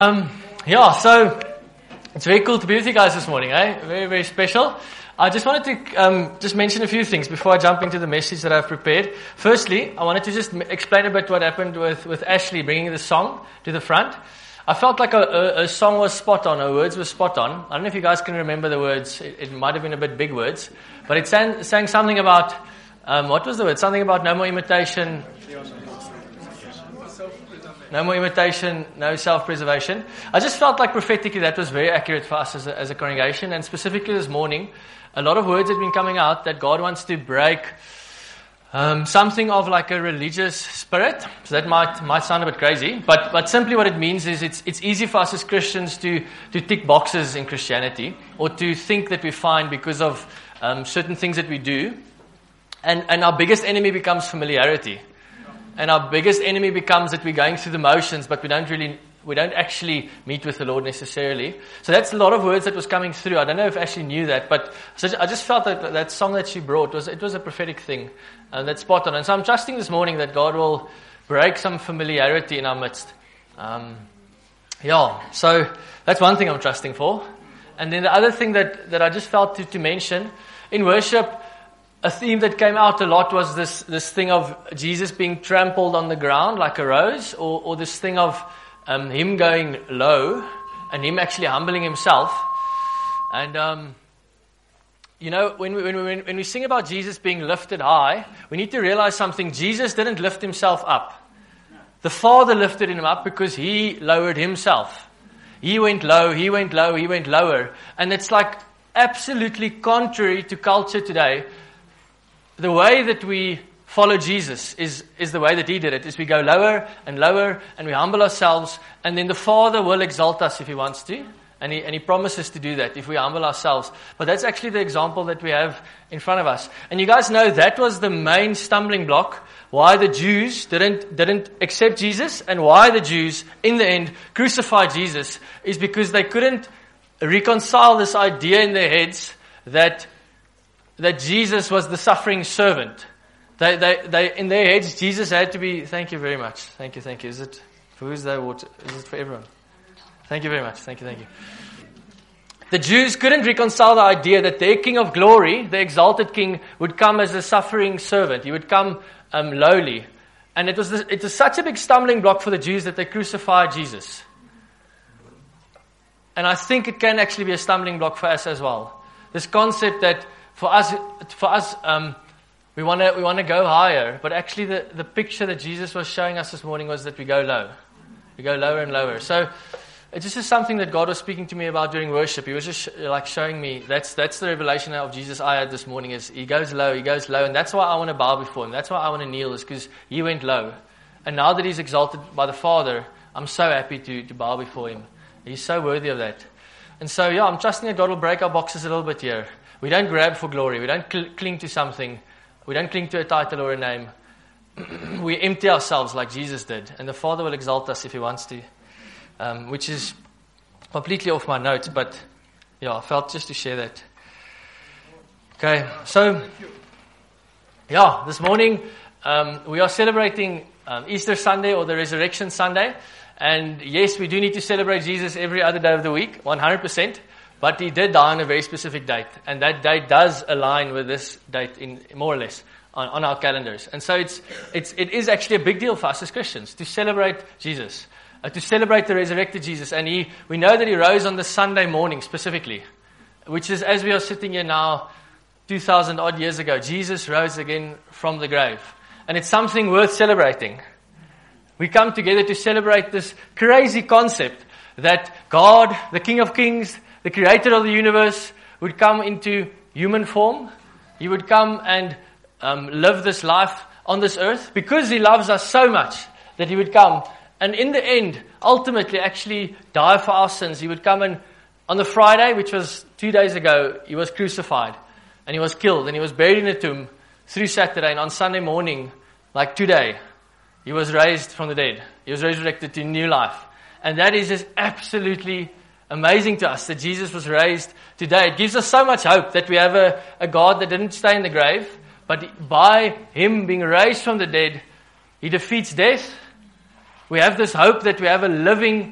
So it's very cool to be with you guys this morning, eh? Very, very special. I just wanted to just mention a few things before I jump into the message that I've prepared. Firstly, I wanted to just explain a bit what happened with Ashley bringing the song to the front. I felt like a song was spot on, her words were spot on. I don't know if you guys can remember the words. It might have been a bit big words, but it sang something about, what was the word? Something about no more imitation. No more imitation, no self-preservation. I just felt like prophetically that was very accurate for us as a congregation, and specifically this morning, a lot of words have been coming out that God wants to break something of like a religious spirit. So that might sound a bit crazy, but simply what it means is it's easy for us as Christians to tick boxes in Christianity, or to think that we're fine because of certain things that we do, and our biggest enemy becomes familiarity. And our biggest enemy becomes that we're going through the motions, but we don't actually meet with the Lord necessarily. So that's a lot of words that was coming through. I don't know if Ashley knew that, but I just felt that song that she brought was a prophetic thing, and that's spot on. And so I'm trusting this morning that God will break some familiarity in our midst. So that's one thing I'm trusting for. And then the other thing that I just felt to mention in worship. A theme that came out a lot was this thing of Jesus being trampled on the ground like a rose, or this thing of him going low and him actually humbling himself. And when we sing about Jesus being lifted high, we need to realize something. Jesus didn't lift himself up. The Father lifted him up because he lowered himself. He went low, he went low, he went lower. And it's like absolutely contrary to culture today. The way that we follow Jesus is the way that he did it, is we go lower and lower and we humble ourselves, and then the Father will exalt us if he wants to, and he promises to do that if we humble ourselves. But that's actually the example that we have in front of us. And you guys know that was the main stumbling block why the Jews didn't accept Jesus, and why the Jews in the end crucified Jesus, is because they couldn't reconcile this idea in their heads that Jesus was the suffering servant. They in their heads, Jesus had to be. Thank you very much. Thank you. Is it for who's that water? Is it for everyone? Thank you very much. Thank you. The Jews couldn't reconcile the idea that their King of Glory, the exalted King, would come as a suffering servant. He would come lowly, and it was such a big stumbling block for the Jews that they crucified Jesus. And I think it can actually be a stumbling block for us as well. This concept that. For us, we want to go higher, but actually the picture that Jesus was showing us this morning was that we go low. We go lower and lower. So it's just something that God was speaking to me about during worship. He was just like showing me, that's the revelation of Jesus I had this morning, is he goes low, and that's why I want to bow before him. That's why I want to kneel, is because he went low. And now that he's exalted by the Father, I'm so happy to bow before him. He's so worthy of that. And so, I'm trusting that God will break our boxes a little bit here. We don't grab for glory. We don't cling to something. We don't cling to a title or a name. We empty ourselves like Jesus did. And the Father will exalt us if he wants to. Which is completely off my notes. But, I felt just to share that. Okay, so, this morning we are celebrating Easter Sunday, or the Resurrection Sunday. And yes, we do need to celebrate Jesus every other day of the week, 100%. But he did die on a very specific date, and that date does align with this date in more or less on our calendars. And so it is actually a big deal for us as Christians to celebrate Jesus, to celebrate the resurrected Jesus. And we know that he rose on the Sunday morning specifically, which is, as we are sitting here now, 2,000 odd years ago, Jesus rose again from the grave, and it's something worth celebrating. We come together to celebrate this crazy concept that God, the King of Kings, the creator of the universe, would come into human form. He would come and live this life on this earth because he loves us so much that he would come. And in the end, ultimately, actually die for our sins. He would come, and on the Friday, which was 2 days ago, he was crucified. And he was killed. And he was buried in a tomb through Saturday. And on Sunday morning, like today, he was raised from the dead. He was resurrected to new life. And that is just absolutely amazing to us that Jesus was raised today. It gives us so much hope that we have a God that didn't stay in the grave, but by him being raised from the dead, he defeats death. We have this hope that we have a living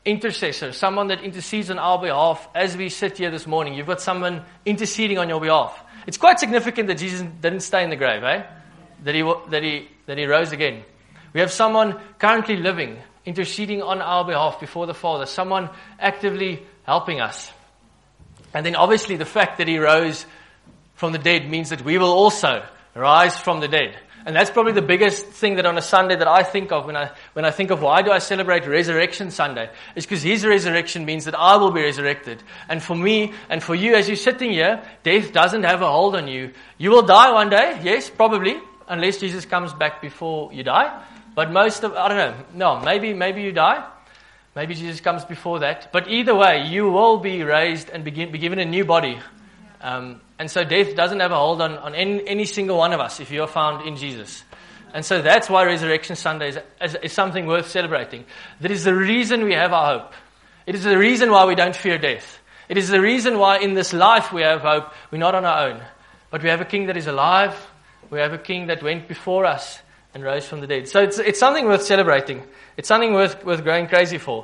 intercessor, someone that intercedes on our behalf as we sit here this morning. You've got someone interceding on your behalf. It's quite significant that Jesus didn't stay in the grave, that he rose again. We have someone currently living, interceding on our behalf before the Father, someone actively helping us. And then obviously the fact that he rose from the dead means that we will also rise from the dead. And that's probably the biggest thing that on a Sunday that I think of when I think of why do I celebrate Resurrection Sunday, is because his resurrection means that I will be resurrected. And for me and for you as you're sitting here, death doesn't have a hold on you. You will die one day, yes, probably, unless Jesus comes back before you die. But I don't know, maybe you die. Maybe Jesus comes before that. But either way, you will be raised and be given a new body. And so death doesn't have a hold on any single one of us if you are found in Jesus. And so that's why Resurrection Sunday is something worth celebrating. That is the reason we have our hope. It is the reason why we don't fear death. It is the reason why in this life we have hope. We're not on our own. But we have a King that is alive. We have a King that went before us and rose from the dead. So it's something worth celebrating. It's something worth going crazy for.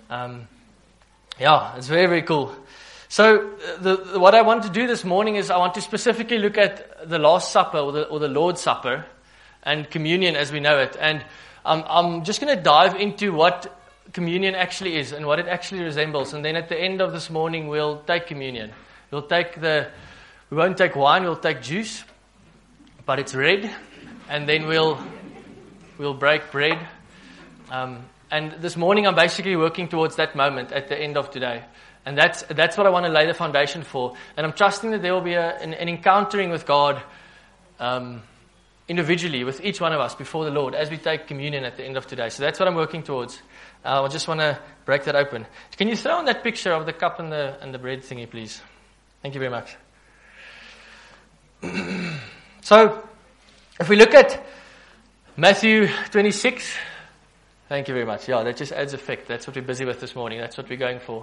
It's very, very cool. So what I want to do this morning is I want to specifically look at the Last Supper or the Lord's Supper and communion as we know it. And I'm just going to dive into what communion actually is and what it actually resembles. And then at the end of this morning, we'll take communion. We won't take wine, we'll take juice, but it's red. And then we'll break bread. And this morning I'm basically working towards that moment at the end of today. And that's what I want to lay the foundation for. And I'm trusting that there will be an encountering with God individually with each one of us before the Lord as we take communion at the end of today. So that's what I'm working towards. I just want to break that open. Can you throw on that picture of the cup and the bread thingy, please? Thank you very much. So, if we look at Matthew 26, thank you very much. Yeah, that just adds effect. That's what we're busy with this morning. That's what we're going for.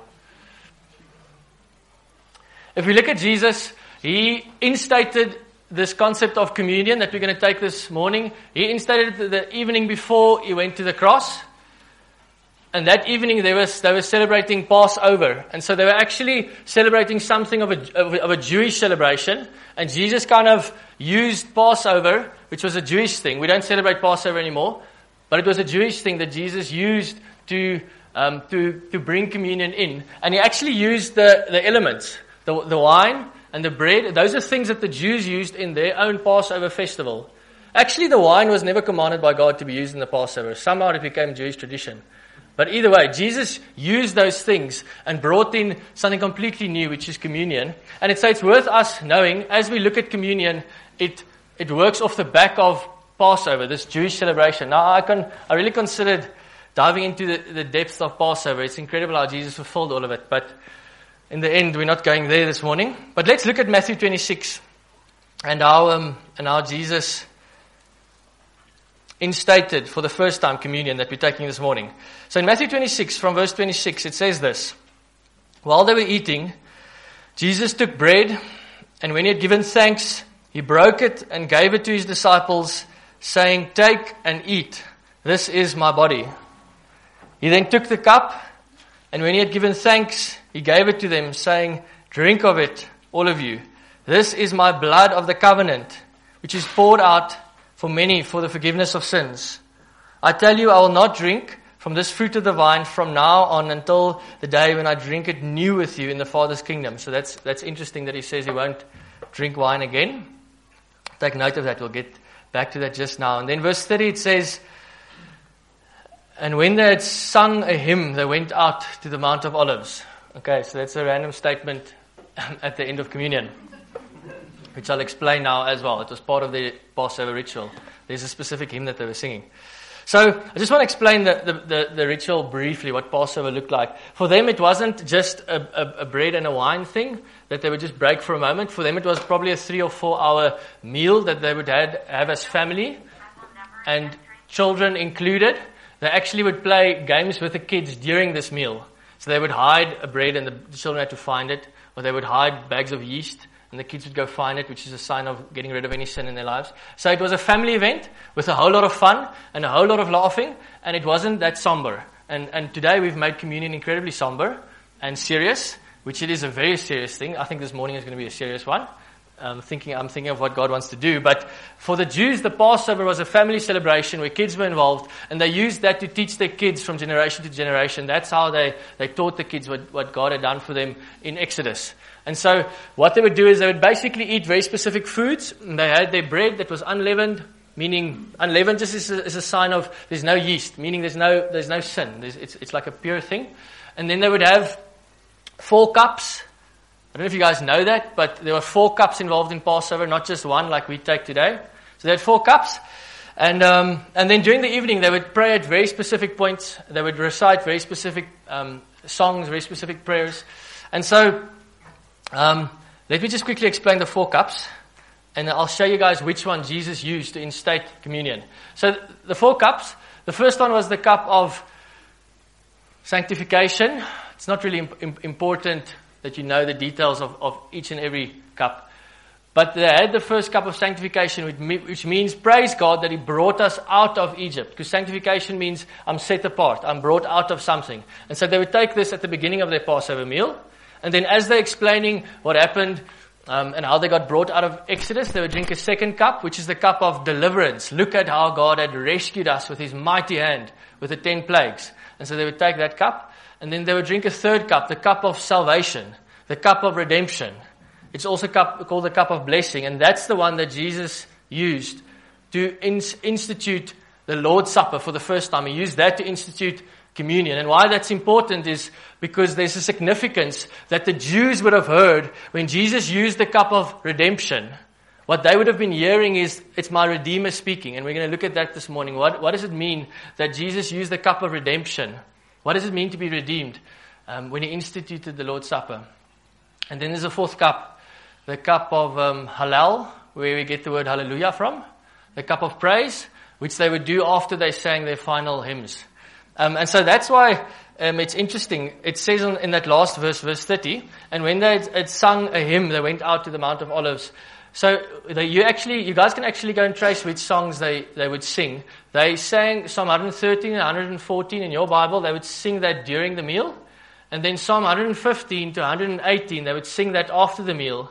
If we look at Jesus, he instated this concept of communion that we're going to take this morning. He instated it the evening before he went to the cross. And that evening they were celebrating Passover. And so they were actually celebrating something of a Jewish celebration. And Jesus kind of used Passover, which was a Jewish thing. We don't celebrate Passover anymore. But it was a Jewish thing that Jesus used to bring communion in. And he actually used the elements. The wine and the bread, those are things that the Jews used in their own Passover festival. Actually, the wine was never commanded by God to be used in the Passover. Somehow it became Jewish tradition. But either way, Jesus used those things and brought in something completely new, which is communion. And it's worth us knowing, as we look at communion, it works off the back of Passover, this Jewish celebration. Now, I really considered diving into the depth of Passover. It's incredible how Jesus fulfilled all of it. But in the end, we're not going there this morning. But let's look at Matthew 26 and how Jesus instated for the first time communion that we're taking this morning. So in Matthew 26, from verse 26, it says this. While they were eating, Jesus took bread, and when he had given thanks, he broke it and gave it to his disciples, saying, "Take and eat. This is my body." He then took the cup, and when he had given thanks, he gave it to them, saying, "Drink of it, all of you. This is my blood of the covenant, which is poured out for many for the forgiveness of sins. I tell you, I will not drink from this fruit of the vine from now on until the day when I drink it new with you in the Father's kingdom." So that's interesting that he says he won't drink wine again. Take note of that. We'll get back to that just now. And then verse 30, it says, "And when they had sung a hymn, they went out to the Mount of Olives." Okay, so that's a random statement at the end of communion, which I'll explain now as well. It was part of the Passover ritual. There's a specific hymn that they were singing. So I just want to explain the ritual briefly, what Passover looked like. For them, it wasn't just a bread and a wine thing that they would just break for a moment. For them, it was probably a 3 or 4 hour meal that they would have as family, and children included. They actually would play games with the kids during this meal. So they would hide a bread and the children had to find it, or they would hide bags of yeast and the kids would go find it, which is a sign of getting rid of any sin in their lives. So it was a family event with a whole lot of fun and a whole lot of laughing, and it wasn't that somber. And today we've made communion incredibly somber and serious, which it is a very serious thing. I think this morning is going to be a serious one. I'm thinking of what God wants to do. But for the Jews, the Passover was a family celebration where kids were involved, and they used that to teach their kids from generation to generation. That's how they taught the kids what God had done for them in Exodus. And so what they would do is they would basically eat very specific foods. And they had their bread that was unleavened, meaning unleavened just is a sign of there's no yeast, meaning there's no sin. It's like a pure thing. And then they would have 4 cups. I don't know if you guys know that, but there were 4 cups involved in Passover, not just one like we take today. So they had 4 cups. And then during the evening, they would pray at very specific points. They would recite very specific songs, very specific prayers. And so let me just quickly explain the 4 cups. And I'll show you guys which one Jesus used to instate communion. So the 4 cups, the first one was the cup of sanctification. It's not really important that you know the details of each and every cup. But they had the first cup of sanctification, which means, praise God, that He brought us out of Egypt. Because sanctification means I'm set apart. I'm brought out of something. And so they would take this at the beginning of their Passover meal. And then as they're explaining what happened and how they got brought out of Exodus, they would drink a second cup, which is the cup of deliverance. Look at how God had rescued us with His mighty hand, with the 10 plagues. And so they would take that cup. And then they would drink a third cup, the cup of salvation, the cup of redemption. It's also called the cup of blessing. And that's the one that Jesus used to institute the Lord's Supper for the first time. He used that to institute communion. And why that's important is because there's a significance that the Jews would have heard when Jesus used the cup of redemption. What they would have been hearing is, it's my Redeemer speaking. And we're going to look at that this morning. What does it mean that Jesus used the cup of redemption? What does it mean to be redeemed when He instituted the Lord's Supper? And then there's a fourth cup, the cup of Hallel, where we get the word hallelujah from. The cup of praise, which they would do after they sang their final hymns. And so that's why it's interesting. It says in that last verse 30, and when they had sung a hymn, they went out to the Mount of Olives. So you guys can actually go and trace which songs they would sing. They sang Psalm 113 and 114 in your Bible. They would sing that during the meal. And then Psalm 115 to 118, they would sing that after the meal.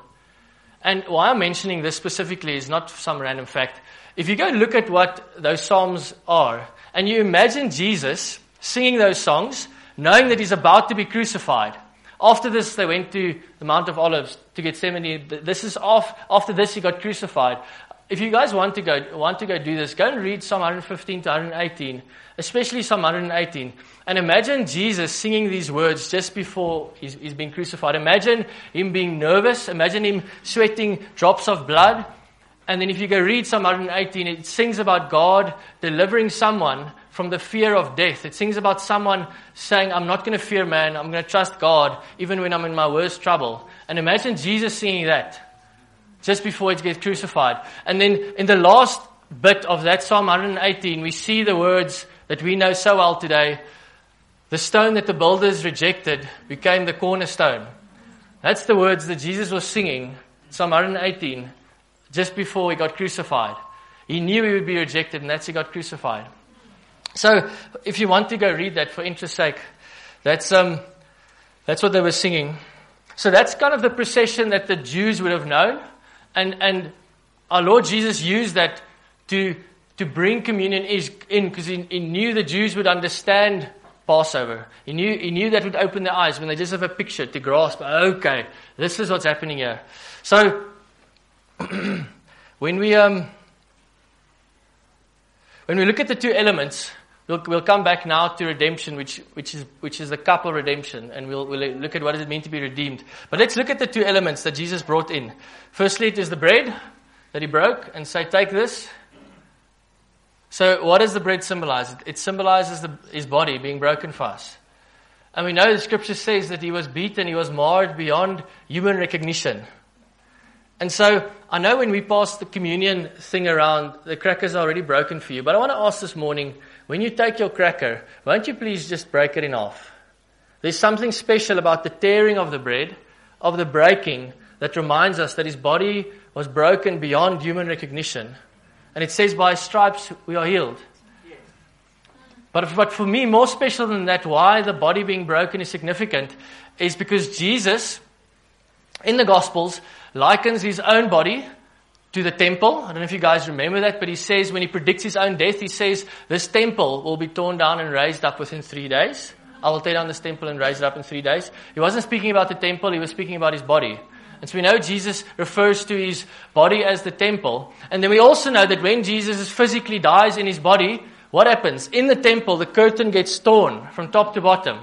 And why I'm mentioning this specifically is not some random fact. If you go look at what those psalms are, and you imagine Jesus singing those songs, knowing that He's about to be crucified. After this, they went to the Mount of Olives to Gethsemane. This is after this He got crucified. If you guys want to go do this, go and read Psalm 115 to 118, especially Psalm 118, and imagine Jesus singing these words just before he's being crucified. Imagine Him being nervous. Imagine Him sweating drops of blood. And then if you go read Psalm 118, it sings about God delivering someone from the fear of death. It sings about someone saying, I'm not going to fear man, I'm going to trust God, even when I'm in my worst trouble. And imagine Jesus singing that just before He gets crucified. And then in the last bit of that Psalm 118, we see the words that we know so well today. The stone that the builders rejected became the cornerstone. That's the words that Jesus was singing, Psalm 118, just before He got crucified. He knew He would be rejected, and that's He got crucified. So, if you want to go read that for interest's sake, that's what they were singing. So that's kind of the procession that the Jews would have known, and our Lord Jesus used that to bring communion in, because he knew the Jews would understand Passover. He knew that would open their eyes when they just have a picture to grasp. Okay, this is what's happening here. So when we look at the two elements, we'll come back now to redemption, which is the cup of redemption, and we'll look at what does it mean to be redeemed. But let's look at the two elements that Jesus brought in. Firstly, it is the bread that He broke, and say, take this. So what does the bread symbolize? It symbolizes His body being broken for us. And we know the Scripture says that He was beaten, He was marred beyond human recognition. And so I know when we pass the communion thing around, the crackers are already broken for you. But I want to ask this morning, when you take your cracker, won't you please just break it in half? There's something special about the tearing of the bread, of the breaking, that reminds us that His body was broken beyond human recognition. And it says, by His stripes we are healed. But for me, more special than that, why the body being broken is significant, is because Jesus, in the Gospels, likens his own body to the temple. I don't know if you guys remember that, but he says, when he predicts his own death, he says, this temple will be torn down and raised up within 3 days. I will tear down this temple and raise it up in 3 days. He wasn't speaking about the temple, he was speaking about his body. And so we know Jesus refers to his body as the temple. And then we also know that when Jesus physically dies in his body, what happens? In the temple, the curtain gets torn from top to bottom.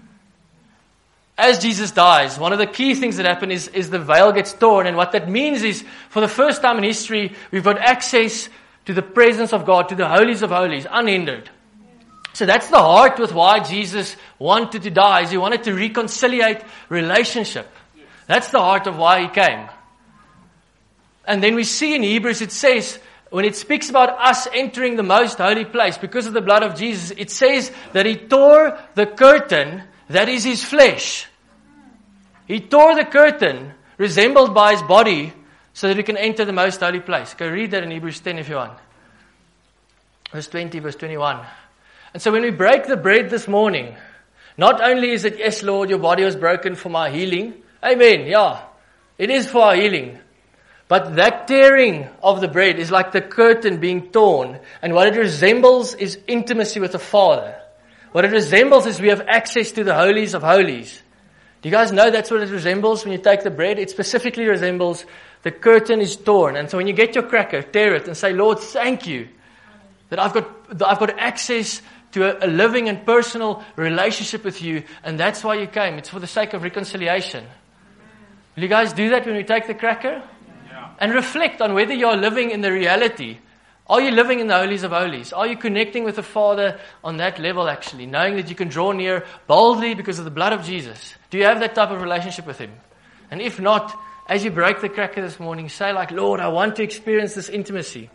As Jesus dies, one of the key things that happen is the veil gets torn. And what that means is, for the first time in history, we've got access to the presence of God, to the holies of holies, unhindered. So that's the heart with why Jesus wanted to die, is he wanted to reconciliate relationship. That's the heart of why he came. And then we see in Hebrews, it says, when it speaks about us entering the most holy place because of the blood of Jesus, it says that he tore the curtain that is his flesh. He tore the curtain resembled by his body so that we can enter the most holy place. Go read that in Hebrews 10 if you want. Verse 20, verse 21. And so when we break the bread this morning, not only is it, yes, Lord, your body was broken for my healing. Amen, yeah. It is for our healing. But that tearing of the bread is like the curtain being torn. And what it resembles is intimacy with the Father. What it resembles is we have access to the holies of holies. Do you guys know that's what it resembles when you take the bread? It specifically resembles the curtain is torn. And so when you get your cracker, tear it and say, Lord, thank you that I've got access to a living and personal relationship with you. And that's why you came. It's for the sake of reconciliation. Will you guys do that when we take the cracker? Yeah. And reflect on whether you're living in the reality. Are you living in the holies of holies? Are you connecting with the Father on that level actually? Knowing that you can draw near boldly because of the blood of Jesus. Do you have that type of relationship with Him? And if not, as you break the cracker this morning, say like, Lord, I want to experience this intimacy.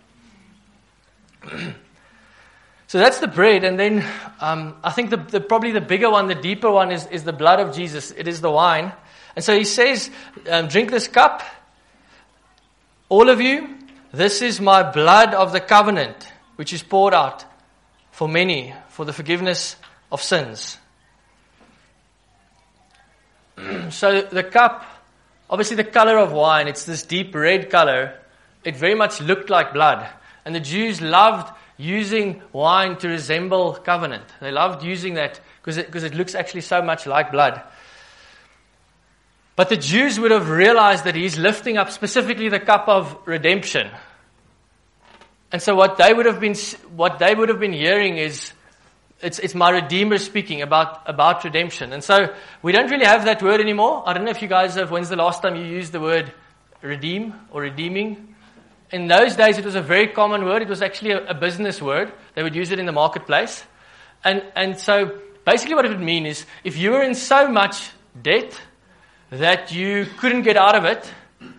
So that's the bread. And then I think probably the bigger one, the deeper one is the blood of Jesus. It is the wine. And so He says, drink this cup, all of you. This is my blood of the covenant, which is poured out for many, for the forgiveness of sins. So the cup, obviously the color of wine, it's this deep red color. It very much looked like blood. And the Jews loved using wine to resemble covenant. They loved using that because it looks actually so much like blood. But the Jews would have realized that He's lifting up specifically the cup of redemption. And so what they would have been hearing is, it's my Redeemer speaking about redemption. And so we don't really have that word anymore. I don't know if you guys have, when's the last time you used the word redeem or redeeming? In those days it was a very common word. It was actually a business word. They would use it in the marketplace. And so basically what it would mean is, if you were in so much debt that you couldn't get out of it,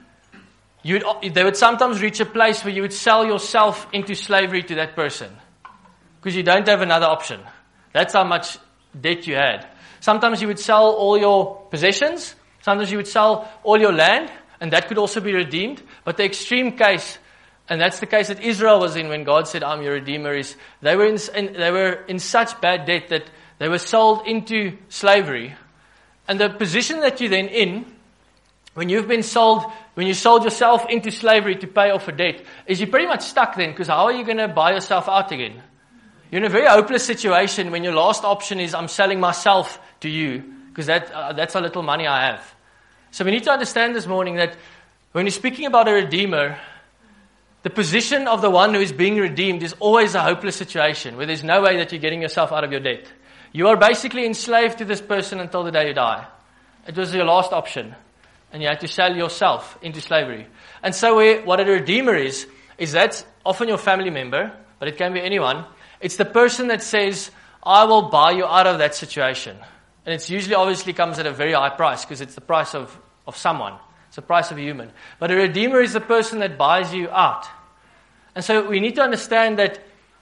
they would sometimes reach a place where you would sell yourself into slavery to that person because you don't have another option. That's how much debt you had. Sometimes you would sell all your possessions. Sometimes you would sell all your land, and that could also be redeemed. But the extreme case, and that's the case that Israel was in when God said, I'm your Redeemer, is they were in such bad debt that they were sold into slavery. And the position that you're then in, when you sold yourself into slavery to pay off a debt, is you're pretty much stuck then, because how are you going to buy yourself out again? You're in a very hopeless situation when your last option is, I'm selling myself to you, because that's how little money I have. So we need to understand this morning that when you're speaking about a redeemer, the position of the one who is being redeemed is always a hopeless situation, where there's no way that you're getting yourself out of your debt. You are basically enslaved to this person until the day you die. It was your last option. And you had to sell yourself into slavery. And so what a redeemer is that's often your family member, but it can be anyone. It's the person that says, I will buy you out of that situation. And it's usually obviously comes at a very high price because it's the price of someone. It's the price of a human. But a redeemer is the person that buys you out. And so we need to understand that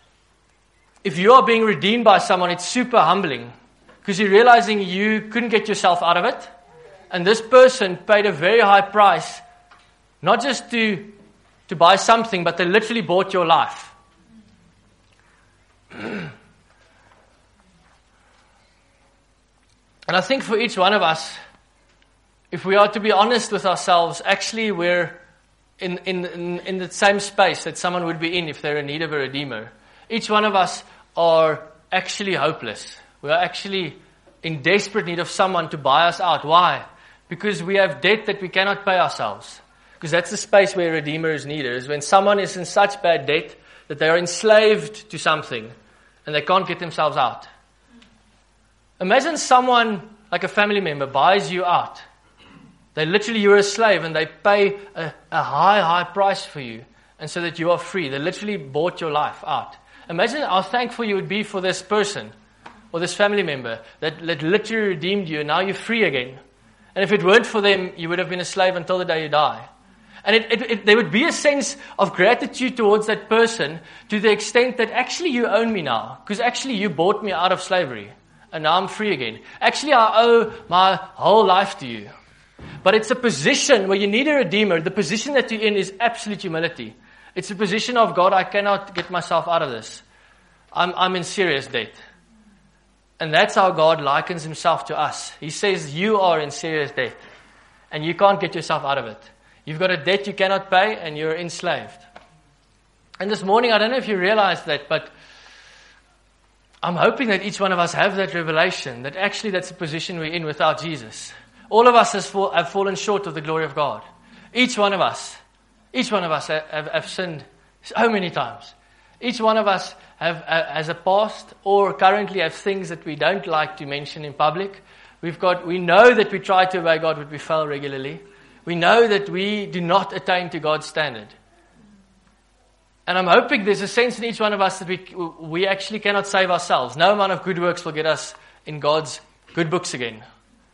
if you are being redeemed by someone, it's super humbling because you're realizing you couldn't get yourself out of it. And this person paid a very high price, not just to buy something, but they literally bought your life. And I think for each one of us, if we are to be honest with ourselves, actually we're in the same space that someone would be in if they're in need of a redeemer. Each one of us are actually hopeless. We are actually in desperate need of someone to buy us out. Why? Because we have debt that we cannot pay ourselves. Because that's the space where a redeemer is needed, is when someone is in such bad debt that they are enslaved to something and they can't get themselves out. Imagine someone, like a family member, buys you out. You're a slave and they pay a high price for you, and so that you are free. They literally bought your life out. Imagine how thankful you would be for this person or this family member that literally redeemed you, and now you're free again. And if it weren't for them, you would have been a slave until the day you die. And there would be a sense of gratitude towards that person to the extent that actually you own me now, because actually you bought me out of slavery. And now I'm free again. Actually, I owe my whole life to you. But it's a position where you need a redeemer. The position that you're in is absolute humility. It's a position of, God, I cannot get myself out of this. I'm in serious debt. And that's how God likens himself to us. He says, you are in serious debt. And you can't get yourself out of it. You've got a debt you cannot pay, and you're enslaved. And this morning, I don't know if you realize that, but I'm hoping that each one of us have that revelation, that actually that's the position we're in without Jesus. All of us have fallen short of the glory of God. Each one of us have sinned so many times. Each one of us has a past or currently have things that we don't like to mention in public. We know that we try to obey God, but we fail regularly. We know that we do not attain to God's standard. And I'm hoping there's a sense in each one of us that we actually cannot save ourselves. No amount of good works will get us in God's good books again.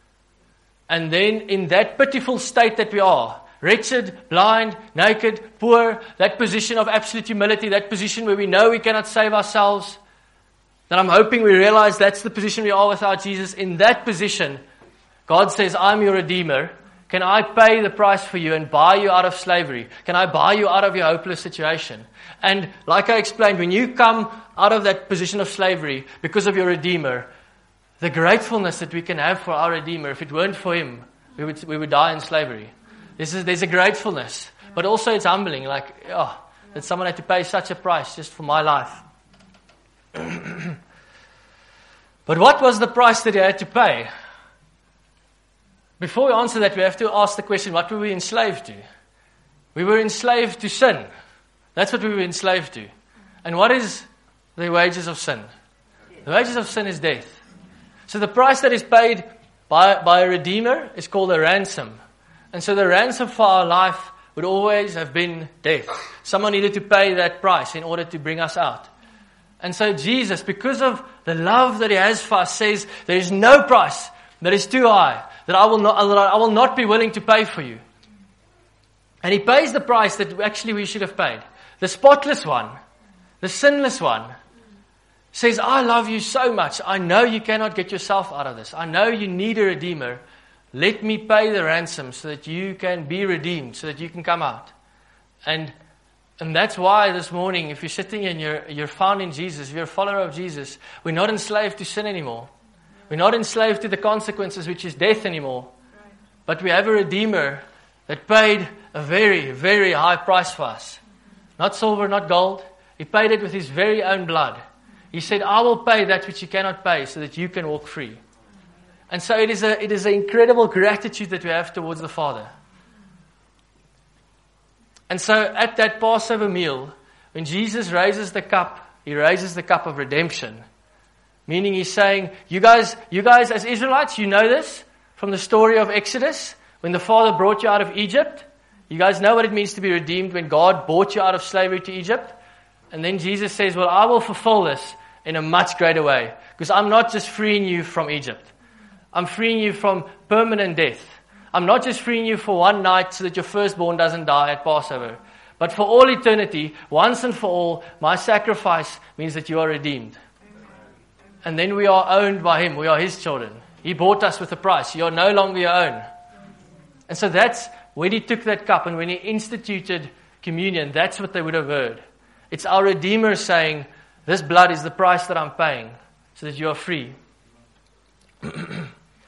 And then in that pitiful state that we are, wretched, blind, naked, poor, that position of absolute humility, that position where we know we cannot save ourselves, then I'm hoping we realize that's the position we are without Jesus. In that position, God says, I'm your Redeemer. Can I pay the price for you and buy you out of slavery? Can I buy you out of your hopeless situation? And like I explained, when you come out of that position of slavery because of your Redeemer, the gratefulness that we can have for our Redeemer, if it weren't for him, we would die in slavery. There's a gratefulness, but also it's humbling, that someone had to pay such a price just for my life. But what was the price that he had to pay? Before we answer that, we have to ask the question, what were we enslaved to? We were enslaved to sin. That's what we were enslaved to. And what is the wages of sin? The wages of sin is death. So the price that is paid by a Redeemer is called a ransom. And so the ransom for our life would always have been death. Someone needed to pay that price in order to bring us out. And so Jesus, because of the love that he has for us, says there is no price that is too high that I will not be willing to pay for you. And he pays the price that actually we should have paid. The spotless one, the sinless one, says, I love you so much. I know you cannot get yourself out of this. I know you need a Redeemer. Let me pay the ransom so that you can be redeemed, so that you can come out. And that's why this morning, if you're sitting and you're found in Jesus, if you're a follower of Jesus, we're not enslaved to sin anymore. We're not enslaved to the consequences, which is death anymore. But we have a Redeemer that paid a very, very high price for us. Not silver, not gold. He paid it with his very own blood. He said, I will pay that which you cannot pay so that you can walk free. And so it is an incredible gratitude that we have towards the Father. And so at that Passover meal, when Jesus raises the cup, he raises the cup of redemption. Meaning he's saying, you guys as Israelites, you know this from the story of Exodus, when the Father brought you out of Egypt. You guys know what it means to be redeemed when God brought you out of slavery to Egypt. And then Jesus says, well, I will fulfill this in a much greater way. Because I'm not just freeing you from Egypt. I'm freeing you from permanent death. I'm not just freeing you for one night so that your firstborn doesn't die at Passover. But for all eternity, once and for all, my sacrifice means that you are redeemed. And then we are owned by him. We are his children. He bought us with a price. You are no longer your own. And so that's when he took that cup and when he instituted communion, that's what they would have heard. It's our Redeemer saying, this blood is the price that I'm paying so that you are free.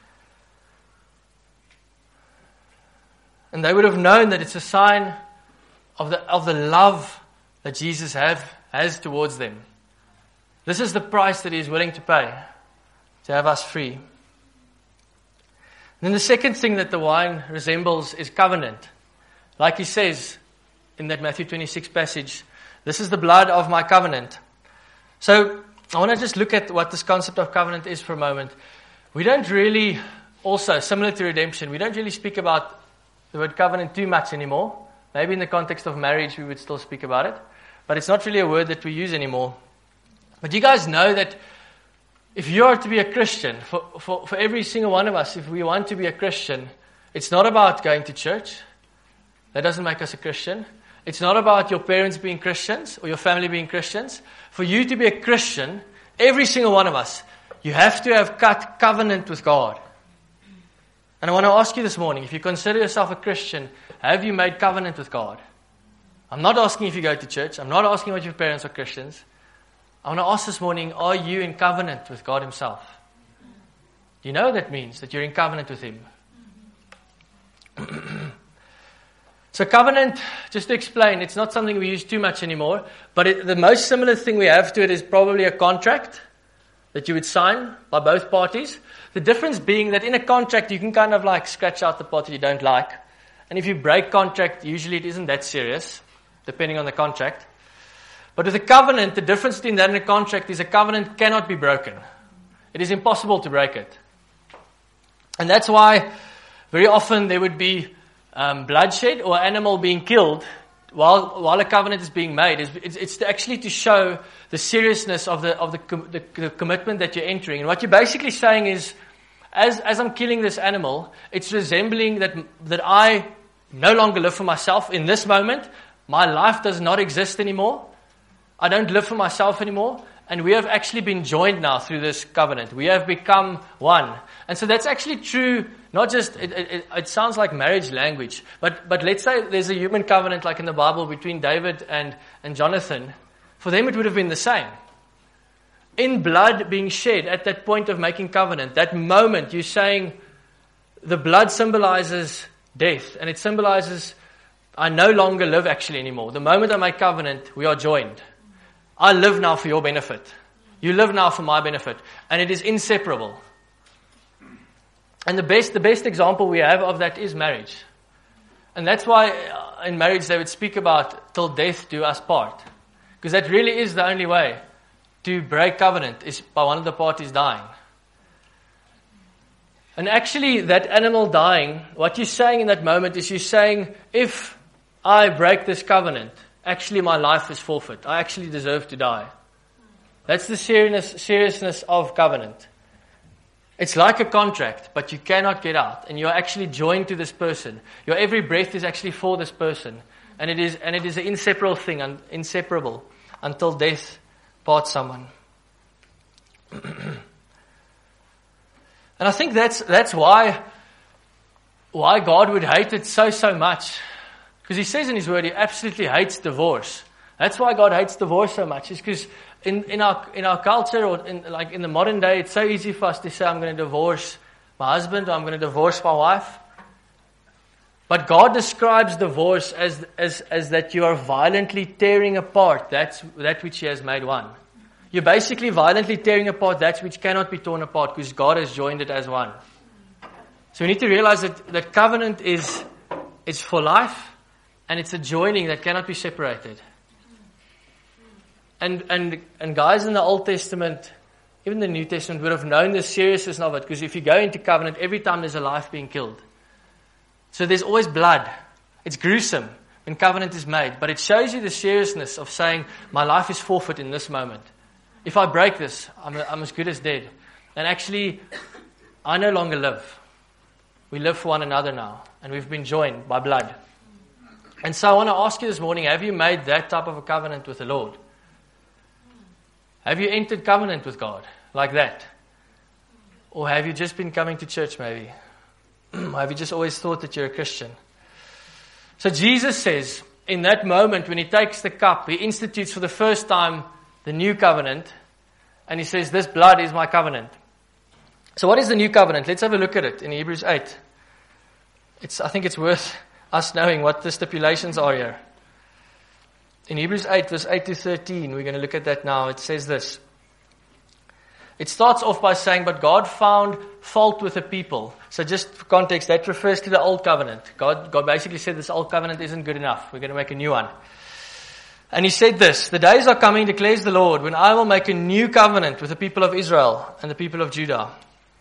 And they would have known that it's a sign of the love that Jesus has towards them. This is the price that He is willing to pay to have us free. And then the second thing that the wine resembles is covenant. Like He says in that Matthew 26 passage, this is the blood of my covenant. So I want to just look at what this concept of covenant is for a moment. We don't really, also similar to redemption, we don't really speak about the word covenant too much anymore. Maybe in the context of marriage we would still speak about it, but it's not really a word that we use anymore. But you guys know that if you are to be a Christian, for every single one of us, if we want to be a Christian, it's not about going to church. That doesn't make us a Christian. It's not about your parents being Christians or your family being Christians. For you to be a Christian, every single one of us, you have to have cut covenant with God. And I want to ask you this morning, if you consider yourself a Christian, have you made covenant with God? I'm not asking if you go to church. I'm not asking what your parents are Christians. I want to ask this morning, are you in covenant with God Himself? You know what that means, that you're in covenant with Him. So covenant, just to explain, it's not something we use too much anymore, but the most similar thing we have to it is probably a contract that you would sign by both parties. The difference being that in a contract you can kind of like scratch out the part that you don't like. And if you break contract, usually it isn't that serious, depending on the contract. But with a covenant, the difference between that and a contract is a covenant cannot be broken. It is impossible to break it. And that's why very often there would be bloodshed or animal being killed while a covenant is being made. It's actually to show the seriousness of the commitment that you're entering. And what you're basically saying is, as I'm killing this animal, it's resembling that I no longer live for myself in this moment. My life does not exist anymore. I don't live for myself anymore. And we have actually been joined now through this covenant. We have become one. And so that's actually true, not just, it sounds like marriage language, but let's say there's a human covenant like in the Bible between David and Jonathan. For them it would have been the same. In blood being shed at that point of making covenant, that moment you're saying the blood symbolizes death, and it symbolizes I no longer live actually anymore. The moment I make covenant, we are joined. I live now for your benefit. You live now for my benefit. And it is inseparable. And the best example we have of that is marriage. And that's why in marriage they would speak about till death do us part. Because that really is the only way to break covenant, is by one of the parties dying. And actually that animal dying, what you're saying in that moment is you're saying, if I break this covenant, actually my life is forfeit. I actually deserve to die. That's the seriousness of covenant. It's like a contract, but you cannot get out. And you're actually joined to this person. Your every breath is actually for this person. And it is an inseparable until death parts someone. And I think that's why God would hate it so much. Because He says in His Word, He absolutely hates divorce. That's why God hates divorce so much. Is because in our culture, or in the modern day, it's so easy for us to say, I'm going to divorce my husband, or I'm going to divorce my wife. But God describes divorce as that you are violently tearing apart that which He has made one. You're basically violently tearing apart that which cannot be torn apart, because God has joined it as one. So we need to realize that covenant is for life. And it's a joining that cannot be separated. And guys in the Old Testament, even the New Testament, would have known the seriousness of it. Because if you go into covenant, every time there's a life being killed. So there's always blood. It's gruesome when covenant is made. But it shows you the seriousness of saying, my life is forfeit in this moment. If I break this, I'm as good as dead. And actually, I no longer live. We live for one another now. And we've been joined by blood. And so I want to ask you this morning, have you made that type of a covenant with the Lord? Have you entered covenant with God like that? Or have you just been coming to church maybe? Have you just always thought that you're a Christian? So Jesus says, in that moment when He takes the cup, He institutes for the first time the new covenant. And He says, this blood is my covenant. So what is the new covenant? Let's have a look at it in Hebrews 8. I think it's worth us knowing what the stipulations are here. In Hebrews 8, verse 8 to 13, we're going to look at that now. It says this. It starts off by saying, but God found fault with the people. So just for context, that refers to the old covenant. God basically said this old covenant isn't good enough. We're going to make a new one. And he said this, the days are coming, declares the Lord, when I will make a new covenant with the people of Israel and the people of Judah.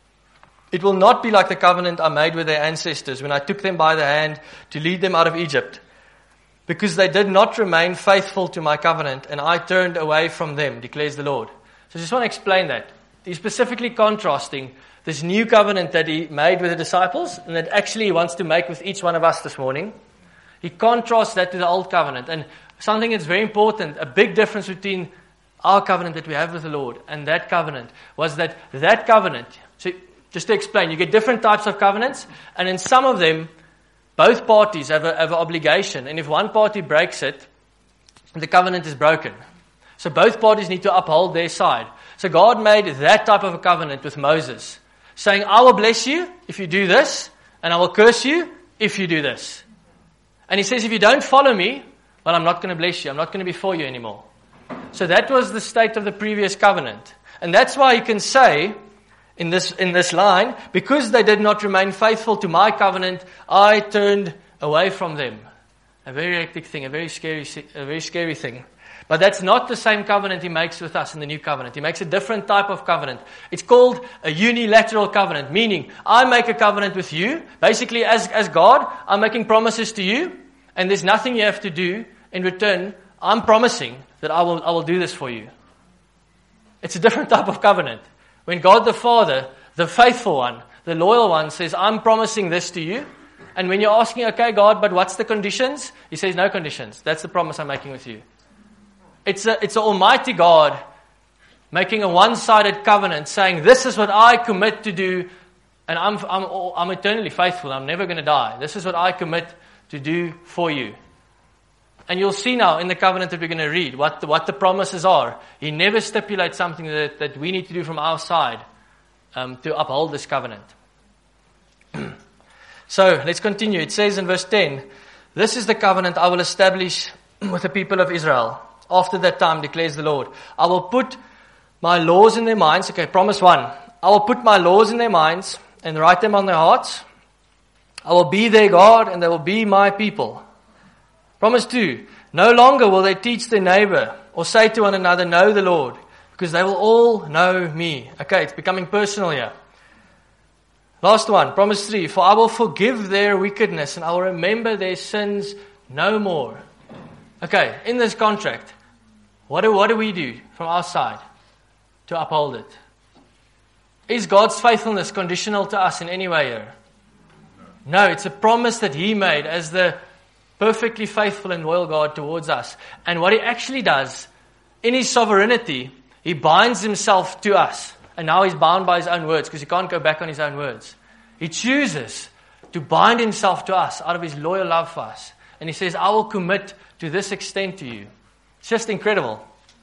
It will not be like the covenant I made with their ancestors when I took them by the hand to lead them out of Egypt, because they did not remain faithful to my covenant, and I turned away from them, declares the Lord. So I just want to explain that. He's specifically contrasting this new covenant that he made with the disciples, and that actually he wants to make with each one of us this morning. He contrasts that to the old covenant. And something that's very important, a big difference between our covenant that we have with the Lord and that covenant, was that covenant, so just to explain, you get different types of covenants, and in some of them, both parties have an obligation, and if one party breaks it, the covenant is broken. So both parties need to uphold their side. So God made that type of a covenant with Moses, saying, I will bless you if you do this, and I will curse you if you do this. And he says, if you don't follow me, well, I'm not going to bless you. I'm not going to be for you anymore. So that was the state of the previous covenant. And that's why you can say, in this line, because they did not remain faithful to my covenant, I turned away from them. A very hectic thing, a very scary thing. But that's not the same covenant he makes with us in the new covenant. He makes a different type of covenant. It's called a unilateral covenant, meaning I make a covenant with you. Basically, as God, I'm making promises to you, and there's nothing you have to do. In return, I'm promising that I will do this for you. It's a different type of covenant. When God the Father, the faithful one, the loyal one, says, I'm promising this to you. And when you're asking, okay, God, but what's the conditions? He says, no conditions. That's the promise I'm making with you. It's an almighty God making a one-sided covenant, saying, this is what I commit to do, and I'm eternally faithful. I'm never going to die. This is what I commit to do for you. And you'll see now in the covenant that we're going to read what the promises are. He never stipulates something that we need to do from our side to uphold this covenant. So let's continue. It says in verse 10, this is the covenant I will establish with the people of Israel. After that time, declares the Lord, I will put my laws in their minds. Okay, promise 1. I will put my laws in their minds and write them on their hearts. I will be their God and they will be my people. Promise 2, no longer will they teach their neighbor or say to one another, know the Lord, because they will all know me. Okay, it's becoming personal here. Last one, promise 3, for I will forgive their wickedness and I will remember their sins no more. Okay, in this contract, what do we do from our side to uphold it? Is God's faithfulness conditional to us in any way here? No, it's a promise that He made as the perfectly faithful and loyal God towards us. And what He actually does, in His sovereignty, He binds Himself to us. And now He's bound by His own words, because He can't go back on His own words. He chooses to bind Himself to us out of His loyal love for us. And He says, I will commit to this extent to you. It's just incredible.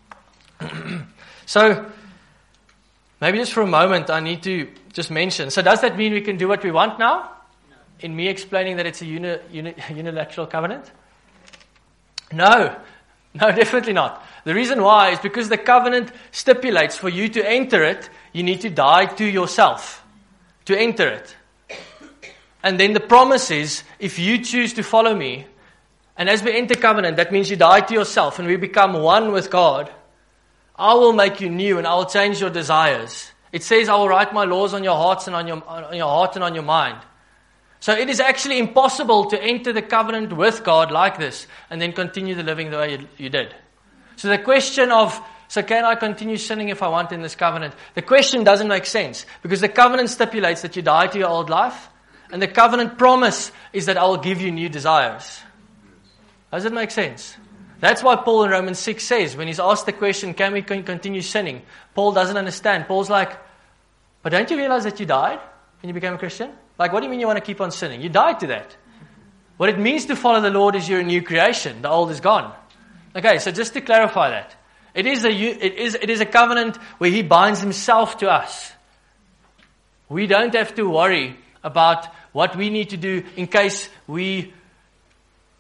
So, maybe just for a moment, I need to just mention. So does that mean we can do what we want now? In me explaining that it's a unilateral covenant? No, definitely not. The reason why is because the covenant stipulates for you to enter it, you need to die to yourself to enter it. And then the promise is, if you choose to follow me, and as we enter covenant, that means you die to yourself and we become one with God, I will make you new and I will change your desires. It says, I will write my laws on your hearts and on your heart and on your mind. So it is actually impossible to enter the covenant with God like this and then continue the living the way you did. So the question of, so can I continue sinning if I want in this covenant? The question doesn't make sense because the covenant stipulates that you die to your old life and the covenant promise is that I will give you new desires. Does it make sense? That's why Paul in Romans 6 says, when he's asked the question, can we continue sinning? Paul doesn't understand. Paul's like, but don't you realize that you died when you became a Christian? Like, what do you mean you want to keep on sinning? You died to that. What it means to follow the Lord is you're a new creation. The old is gone. Okay, so just to clarify that. It is a covenant where He binds Himself to us. We don't have to worry about what we need to do in case we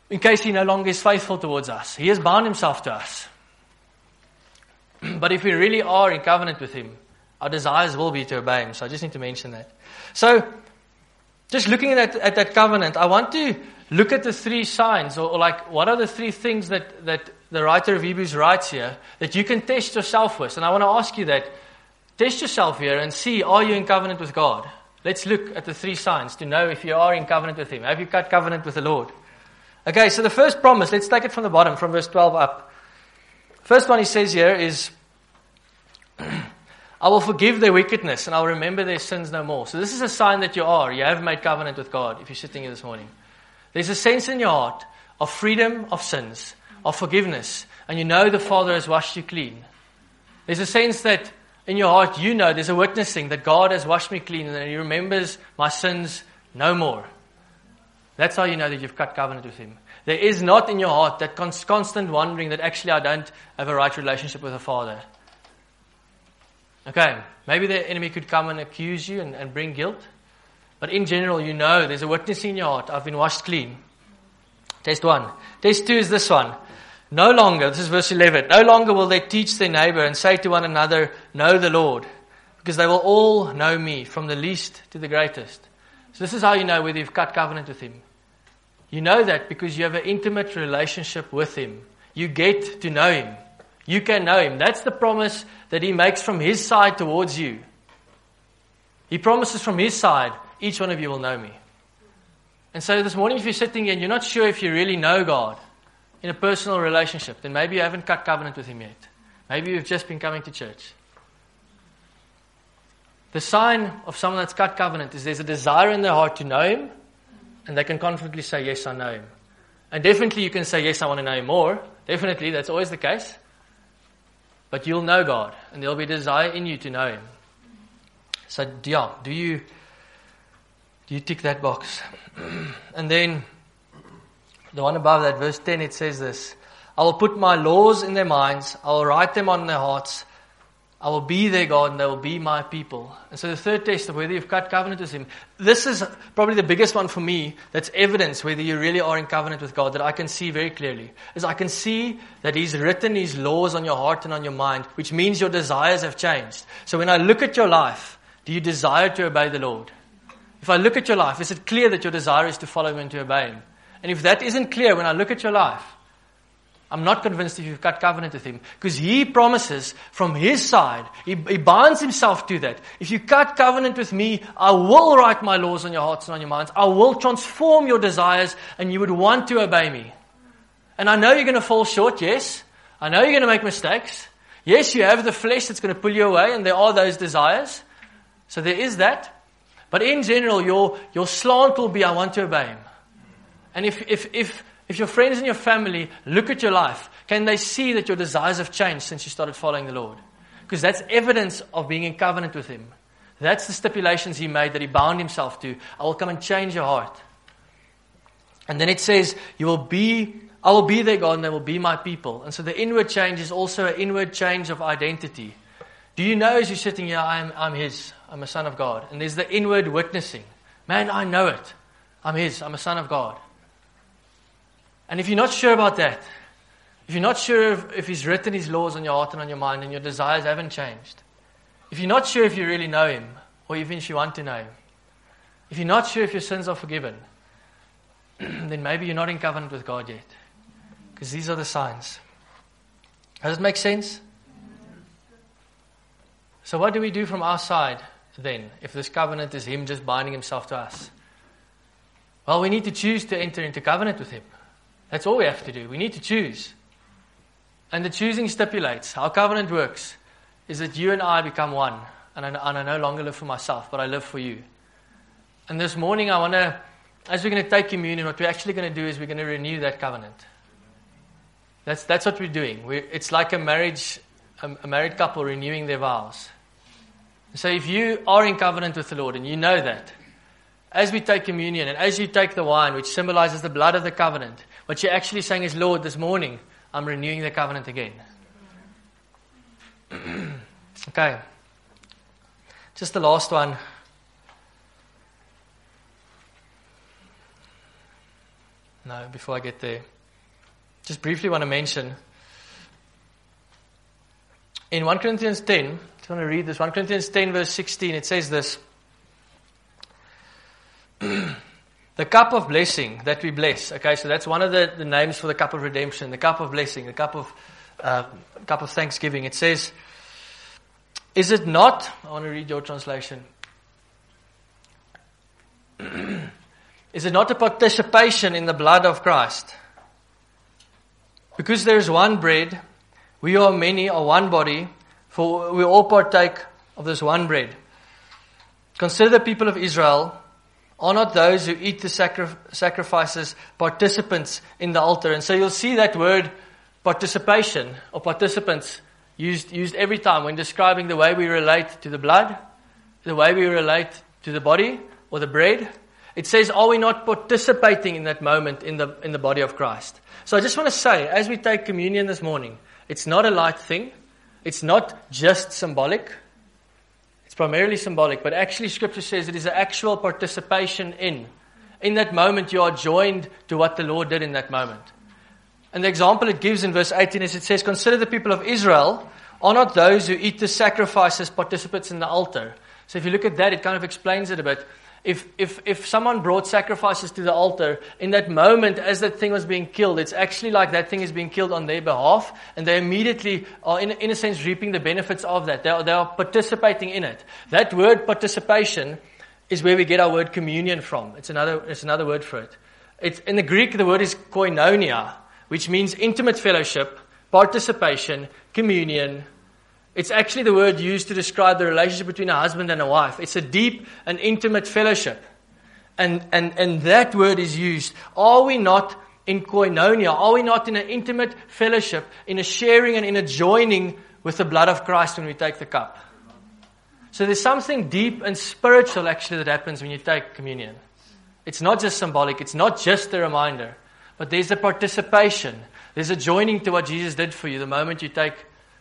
in case He no longer is faithful towards us. He has bound Himself to us. But if we really are in covenant with Him, our desires will be to obey Him. So I just need to mention that. So, just looking at that covenant, I want to look at the three signs, or like, what are the three things that the writer of Hebrews writes here, that you can test yourself with. And I want to ask you that. Test yourself here and see, are you in covenant with God? Let's look at the three signs to know if you are in covenant with Him. Have you cut covenant with the Lord? Okay, so the first promise, let's take it from the bottom, from verse 12 up. First one He says here is, I will forgive their wickedness and I'll remember their sins no more. So this is a sign that you have made covenant with God if you're sitting here this morning. There's a sense in your heart of freedom of sins, of forgiveness, and you know the Father has washed you clean. There's a sense that in your heart you know there's a witnessing that God has washed me clean and He remembers my sins no more. That's how you know that you've cut covenant with Him. There is not in your heart that constant wondering that actually I don't have a right relationship with the Father. Okay, maybe the enemy could come and accuse you and bring guilt. But in general, you know there's a witness in your heart. I've been washed clean. Test 1. Test 2 is this one. No longer, this is verse 11, no longer will they teach their neighbor and say to one another, know the Lord, because they will all know me, from the least to the greatest. So this is how you know whether you've cut covenant with Him. You know that because you have an intimate relationship with Him. You get to know Him. You can know Him. That's the promise that He makes from His side towards you. He promises from His side, each one of you will know me. And so this morning, if you're sitting here and you're not sure if you really know God in a personal relationship, then maybe you haven't cut covenant with Him yet. Maybe you've just been coming to church. The sign of someone that's cut covenant is there's a desire in their heart to know Him, and they can confidently say, yes, I know Him. And definitely you can say, yes, I want to know Him more. Definitely, that's always the case. But you'll know God, and there'll be a desire in you to know Him. So, yeah, do you tick that box? And then, the one above that, verse 10, it says this, I will put my laws in their minds, I will write them on their hearts, I will be their God and they will be my people. And so the third test of whether you've cut covenant with Him, this is probably the biggest one for me that's evidence whether you really are in covenant with God, that I can see very clearly, is I can see that He's written His laws on your heart and on your mind, which means your desires have changed. So when I look at your life, do you desire to obey the Lord? If I look at your life, is it clear that your desire is to follow Him and to obey Him? And if that isn't clear when I look at your life, I'm not convinced if you've cut covenant with Him. Because He promises from His side, He binds Himself to that. If you cut covenant with me, I will write my laws on your hearts and on your minds. I will transform your desires and you would want to obey me. And I know you're going to fall short, yes. I know you're going to make mistakes. Yes, you have the flesh that's going to pull you away and there are those desires. So there is that. But in general, your slant will be, I want to obey Him. And if your friends and your family look at your life, can they see that your desires have changed since you started following the Lord? Because that's evidence of being in covenant with Him. That's the stipulations He made, that He bound Himself to. I will come and change your heart. And then it says, I will be their God and they will be my people. And so the inward change is also an inward change of identity. Do you know as you're sitting here, I'm His, I'm a son of God. And there's the inward witnessing. Man, I know it. I'm His, I'm a son of God. And if you're not sure about that, if you're not sure if He's written His laws on your heart and on your mind and your desires haven't changed, if you're not sure if you really know Him, or even if you want to know Him, if you're not sure if your sins are forgiven, then maybe you're not in covenant with God yet. Because these are the signs. Does it make sense? So what do we do from our side then, if this covenant is Him just binding Himself to us? Well, we need to choose to enter into covenant with Him. That's all we have to do. We need to choose. And the choosing stipulates how covenant works is that you and I become one. And I no longer live for myself, but I live for you. And this morning I want to, as we're going to take communion, what we're actually going to do is we're going to renew that covenant. That's what we're doing. It's like a married couple renewing their vows. So if you are in covenant with the Lord and you know that, as we take communion and as you take the wine, which symbolizes the blood of the covenant, what you're actually saying is, Lord, this morning, I'm renewing the covenant again. Okay. Just the last one. No, before I get there. Just briefly want to mention, in 1 Corinthians 10, I just want to read this, 1 Corinthians 10 verse 16, it says this, the cup of blessing that we bless. Okay, so that's one of the names for the cup of redemption, the cup of blessing, the cup of thanksgiving. It says, is it not, I want to read your translation, is it not a participation in the blood of Christ? Because there is one bread, we are many, are one body, for we all partake of this one bread. Consider the people of Israel, are not those who eat the sacrifices participants in the altar? And so you'll see that word participation or participants used every time when describing the way we relate to the blood, the way we relate to the body or the bread. It says, are we not participating in that moment in the body of Christ? So I just want to say, as we take communion this morning, it's not a light thing. It's not just symbolic. It's primarily symbolic, but actually Scripture says it is an actual participation in. In that moment, you are joined to what the Lord did in that moment. And the example it gives in verse 18 is it says, consider the people of Israel are not those who eat the sacrifices participants in the altar. So if you look at that, it kind of explains it a bit. If someone brought sacrifices to the altar, in that moment as that thing was being killed, it's actually like that thing is being killed on their behalf, and they immediately are in a sense reaping the benefits of that. They are participating in it. That word participation is where we get our word communion from. It's another word for it. It's in the Greek, the word is koinonia, which means intimate fellowship, participation, communion. It's actually the word used to describe the relationship between a husband and a wife. It's a deep and intimate fellowship. And that word is used. Are we not in koinonia? Are we not in an intimate fellowship, in a sharing and in a joining with the blood of Christ when we take the cup? So there's something deep and spiritual actually that happens when you take communion. It's not just symbolic. It's not just a reminder. But there's a participation. There's a joining to what Jesus did for you the moment you take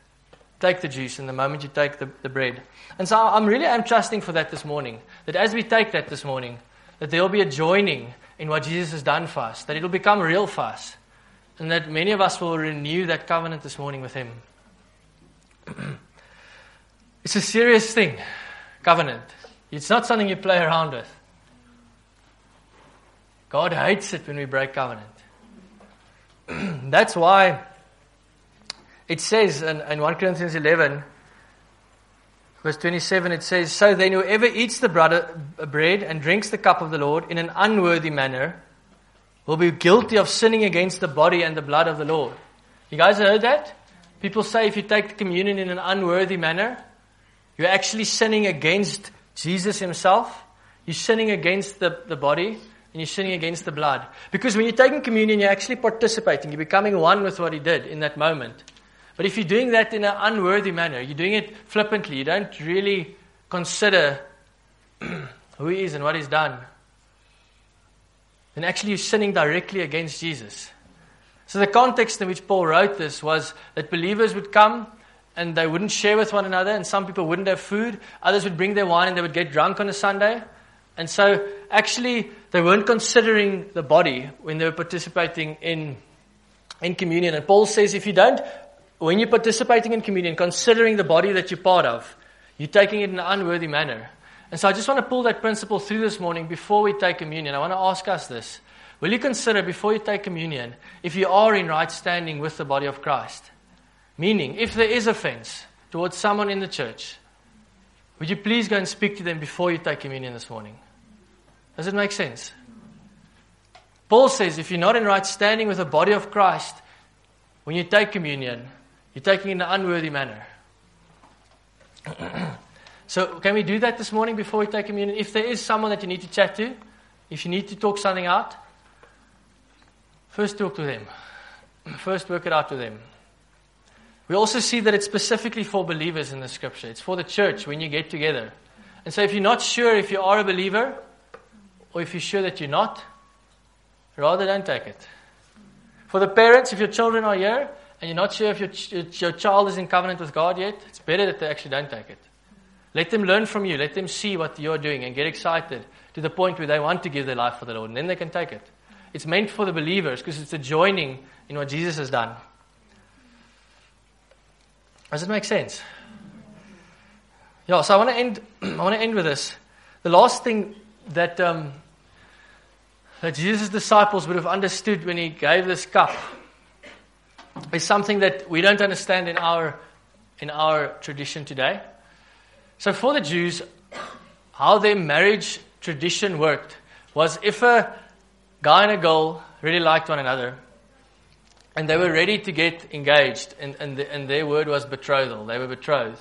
the juice and the moment you take the bread. And so I'm trusting for that this morning. That as we take that this morning, that there will be a joining in what Jesus has done for us. That it will become real for us. And that many of us will renew that covenant this morning with Him. It's a serious thing, covenant. It's not something you play around with. God hates it when we break covenant. That's why it says in 1 Corinthians 11, verse 27, it says, so then whoever eats the bread and drinks the cup of the Lord in an unworthy manner will be guilty of sinning against the body and the blood of the Lord. You guys heard that? People say if you take the communion in an unworthy manner, you're actually sinning against Jesus Himself. You're sinning against the body, and you're sinning against the blood. Because when you're taking communion, you're actually participating. You're becoming one with what He did in that moment. But if you're doing that in an unworthy manner, you're doing it flippantly, you don't really consider who He is and what He's done, then actually you're sinning directly against Jesus. So the context in which Paul wrote this was that believers would come and they wouldn't share with one another, and some people wouldn't have food. Others would bring their wine and they would get drunk on a Sunday. And so actually they weren't considering the body when they were participating in communion. And Paul says when you're participating in communion, considering the body that you're part of, you're taking it in an unworthy manner. And so I just want to pull that principle through this morning before we take communion. I want to ask us this. Will you consider before you take communion if you are in right standing with the body of Christ? Meaning, if there is offense towards someone in the church, would you please go and speak to them before you take communion this morning? Does it make sense? Paul says if you're not in right standing with the body of Christ, when you take communion, you're taking it in an unworthy manner. So can we do that this morning before we take communion? If there is someone that you need to chat to, if you need to talk something out, first talk to them. First work it out with them. We also see that it's specifically for believers in the Scripture. It's for the church when you get together. And so if you're not sure if you are a believer, or if you're sure that you're not, rather don't take it. For the parents, if your children are here, and you're not sure if your child is in covenant with God yet, it's better that they actually don't take it. Let them learn from you. Let them see what you're doing and get excited to the point where they want to give their life for the Lord, and then they can take it. It's meant for the believers because it's a joining in what Jesus has done. Does it make sense? Yeah, so I want to end with this. The last thing that Jesus' disciples would have understood when he gave this cup is something that we don't understand in our tradition today. So for the Jews, how their marriage tradition worked was if a guy and a girl really liked one another and they were ready to get engaged and their word was betrothal, they were betrothed,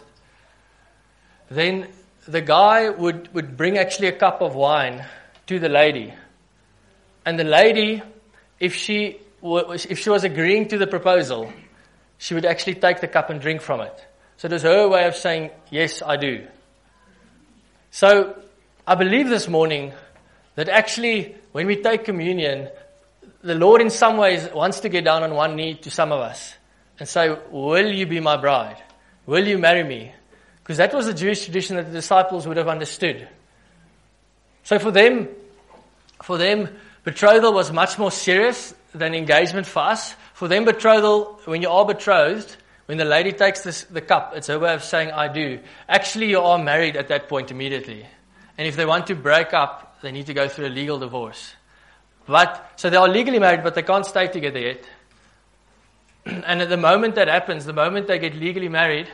then the guy would bring actually a cup of wine to the lady. And the lady, if she was agreeing to the proposal, she would actually take the cup and drink from it. So it was her way of saying, yes, I do. So I believe this morning that actually when we take communion, the Lord in some ways wants to get down on one knee to some of us and say, will you be my bride? Will you marry me? Because that was the Jewish tradition that the disciples would have understood. So for them, betrothal was much more serious than engagement for us. For them, betrothal, when you are betrothed, when the lady takes the cup, it's her way of saying, I do. Actually, you are married at that point immediately. And if they want to break up, they need to go through a legal divorce. So they are legally married, but they can't stay together yet. And at the moment that happens, the moment they get legally married,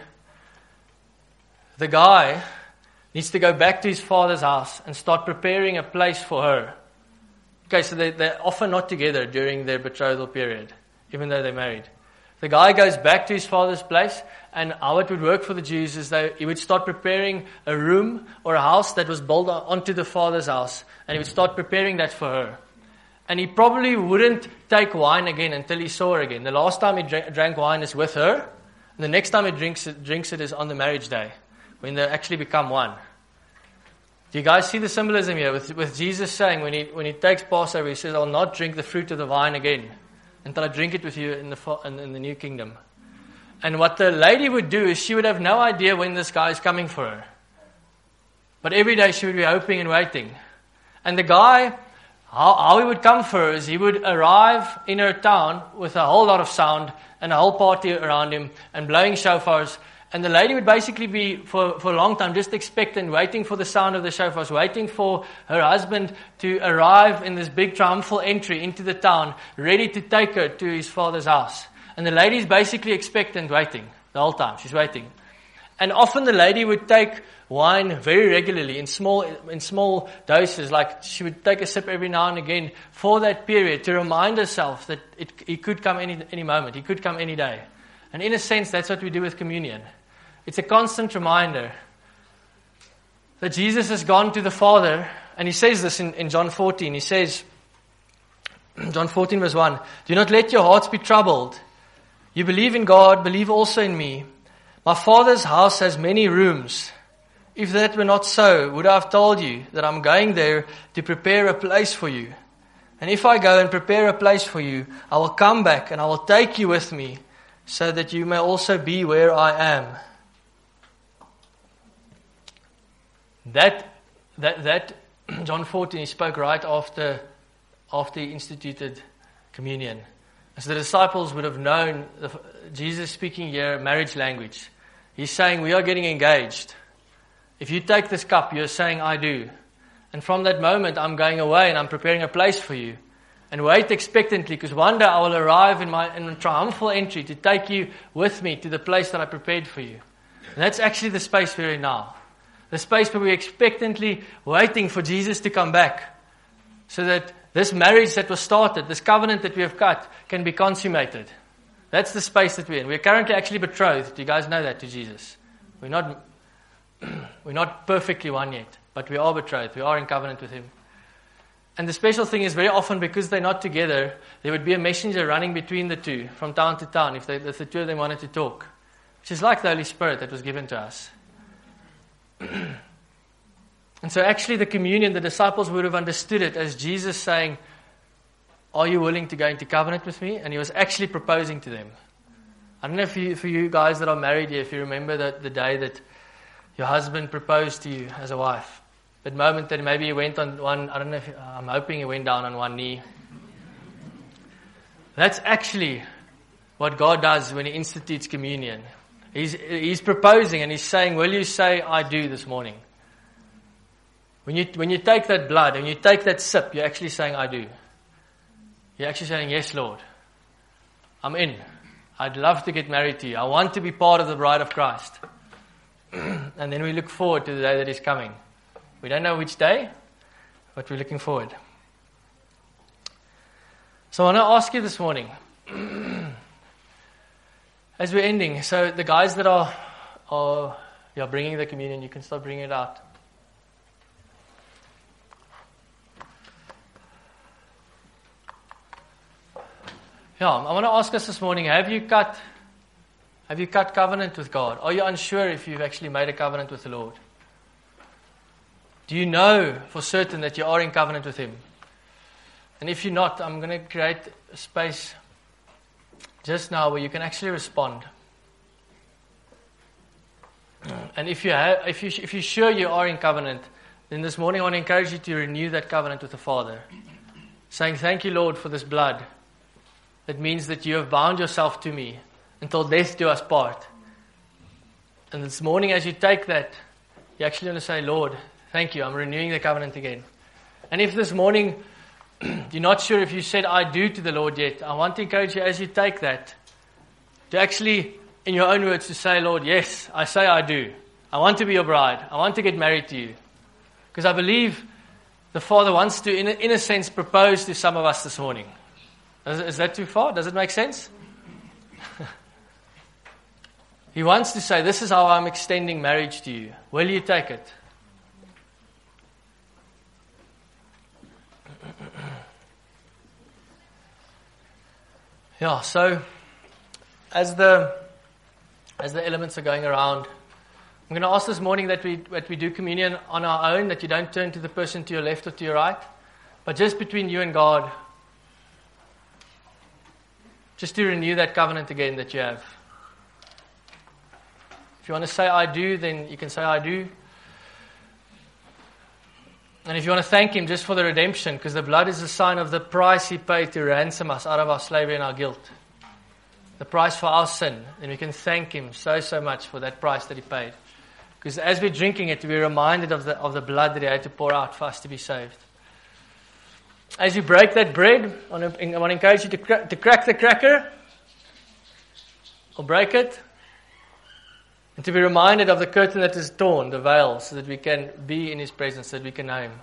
the guy needs to go back to his father's house and start preparing a place for her. Okay, so they're often not together during their betrothal period, even though they're married. The guy goes back to his father's place, and how it would work for the Jews is that he would start preparing a room or a house that was built onto the father's house, and he would start preparing that for her. And he probably wouldn't take wine again until he saw her again. The last time he drank wine is with her, and the next time he drinks it is on the marriage day, when they actually become one. Do you guys see the symbolism here with Jesus saying when he takes Passover, he says, I'll not drink the fruit of the vine again until I drink it with you in the new kingdom. And what the lady would do is she would have no idea when this guy is coming for her. But every day she would be hoping and waiting. And the guy, how he would come for her is he would arrive in her town with a whole lot of sound and a whole party around him and blowing shofars. And the lady would basically be, for a long time, just expectant, waiting for the sound of the shofars, waiting for her husband to arrive in this big triumphal entry into the town, ready to take her to his father's house. And the lady's basically expectant, waiting the whole time. She's waiting. And often the lady would take wine very regularly in small doses, like she would take a sip every now and again for that period to remind herself that he could come any moment, he could come any day. And in a sense, that's what we do with communion. It's a constant reminder that Jesus has gone to the Father, and he says this in John 14. He says, John 14 verse 1, do not let your hearts be troubled. You believe in God, believe also in me. My Father's house has many rooms. If that were not so, would I have told you that I'm going there to prepare a place for you? And if I go and prepare a place for you, I will come back and I will take you with me, so that you may also be where I am. That John 14, he spoke right after he instituted communion. As the disciples would have known, Jesus speaking here marriage language. He's saying, we are getting engaged. If you take this cup, you're saying, I do. And from that moment, I'm going away and I'm preparing a place for you. And wait expectantly, because one day I will arrive in a triumphal entry to take you with me to the place that I prepared for you. And that's actually the space we're in now. The space where we're expectantly waiting for Jesus to come back, so that this marriage that was started, this covenant that we have cut, can be consummated. That's the space that we're in. We're currently actually betrothed. Do you guys know that, to Jesus? We're not perfectly one yet, but we are betrothed. We are in covenant with Him. And the special thing is, very often, because they're not together, there would be a messenger running between the two from town to town if the two of them wanted to talk, which is like the Holy Spirit that was given to us. And so actually the communion, the disciples would have understood it as Jesus saying, are you willing to go into covenant with me? And He was actually proposing to them. I don't know for you guys that are married here, if you remember the day that your husband proposed to you as a wife. That moment that maybe he went on one, I don't know I'm hoping he went down on one knee. That's actually what God does when He institutes communion. He's proposing and He's saying, will you say, I do this morning? When you take that blood and you take that sip, you're actually saying, I do. You're actually saying, yes, Lord, I'm in. I'd love to get married to you. I want to be part of the bride of Christ. And then we look forward to the day that He's coming. We don't know which day, but we're looking forward. So I want to ask you this morning, as we're ending, so the guys that are bringing the communion, you can start bringing it out. Yeah, I want to ask us this morning, have you cut covenant with God? Are you unsure if you've actually made a covenant with the Lord? Do you know for certain that you are in covenant with Him? And if you're not, I'm going to create a space just now where you can actually respond. And if you're sure you are in covenant, then this morning I want to encourage you to renew that covenant with the Father. Saying, thank you, Lord, for this blood. That means that you have bound yourself to me until death do us part. And this morning as you take that, you're actually going to say, Lord, thank you, I'm renewing the covenant again. And if this morning you're not sure if you said I do to the Lord yet, I want to encourage you as you take that, to actually, in your own words, to say, Lord, yes, I say I do. I want to be your bride. I want to get married to you. Because I believe the Father wants to, in a sense, propose to some of us this morning. Is that too far? Does it make sense? He wants to say, this is how I'm extending marriage to you. Will you take it? Yeah, so as the elements are going around, I'm going to ask this morning that we do communion on our own, that you don't turn to the person to your left or to your right, but just between you and God, just to renew that covenant again that you have. If you want to say I do, then you can say I do. And if you want to thank Him just for the redemption, because the blood is a sign of the price He paid to ransom us out of our slavery and our guilt. The price for our sin. And we can thank Him so much for that price that He paid. Because as we're drinking it, we're reminded of the blood that He had to pour out for us to be saved. As you break that bread, I want to encourage you to crack the cracker. Or break it. And to be reminded of the curtain that is torn, the veil, so that we can be in His presence, so that we can know Him.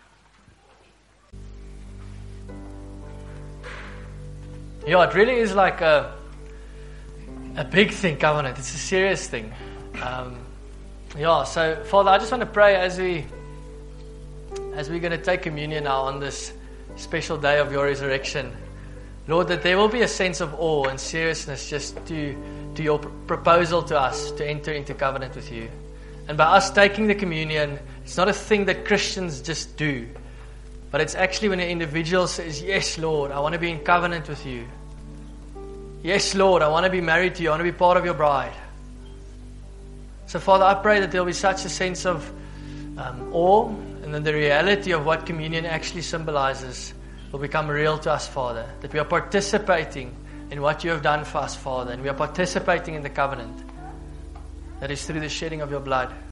Yeah, it really is like a big thing, covenant. It's a serious thing. So Father, I just want to pray as we're going to take communion now on this special day of your resurrection, Lord, that there will be a sense of awe and seriousness just to your proposal to us to enter into covenant with you. And by us taking the communion, it's not a thing that Christians just do, but it's actually when an individual says, yes, Lord, I want to be in covenant with you. Yes, Lord, I want to be married to you. I want to be part of your bride. So, Father, I pray that there will be such a sense of awe, and then the reality of what communion actually symbolizes will become real to us, Father. That we are participating in what you have done for us, Father, and we are participating in the covenant that is through the shedding of your blood.